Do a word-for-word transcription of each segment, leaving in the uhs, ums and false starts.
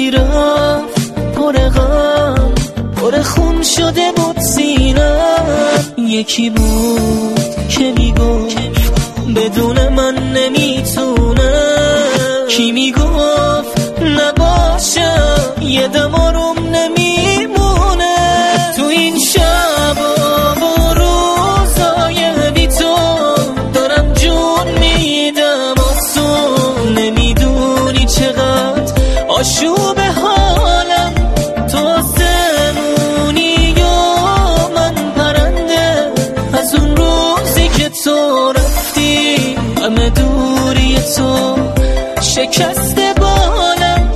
وقتی رفت پر غم پر خون شده بود سینم. یکی بود که میگفت بدون من نمیتونه، کی میگفت نباشم یه دم آروم نمیمونه. تو این شبا و روزای بی تو دارم جون میدم آسون. نمیدونی چقدر آشوب حالم، تو آسمونی و من پرنده. از اون روزی که تو رفتی همه دوری تو شکسته بالم.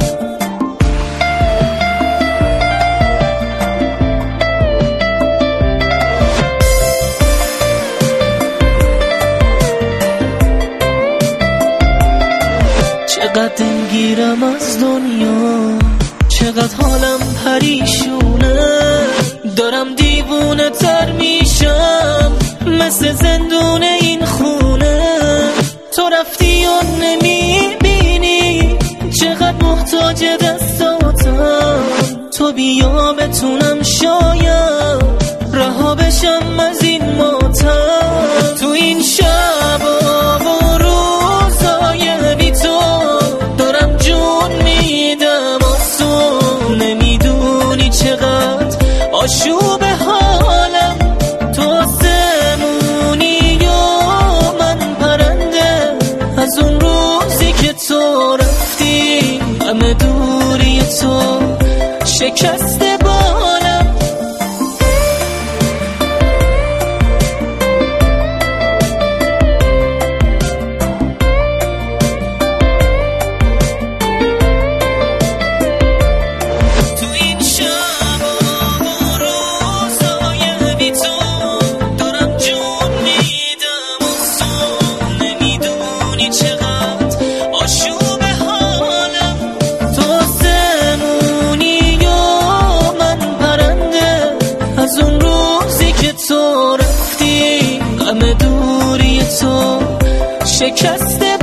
چقدر دلگیرم از دنیا، چقدر حالم پریشونه. دارم دیوونه تر میشم مثل زندون این خونه. تو رفتی و نمیبینی چقدر محتاج دستاتم. تو بیا بتونم شاید رها بشم از این ماتم. تو این شبا و روزای بی تو دارم جون میدم آسون. نمیدونی چقدر آشوب حالم، تو آسمونی و من پرنده. از اون روزی که تو رفتی همه دوری تو شکسته بالم. تو این شبا و روزای بی تو دارم جون میدم آسون. نمیدونی چقدر آشوب حالم، تو آسمونی و من پرنده. از اون روزی که تو رفتی همه دوری تو شکسته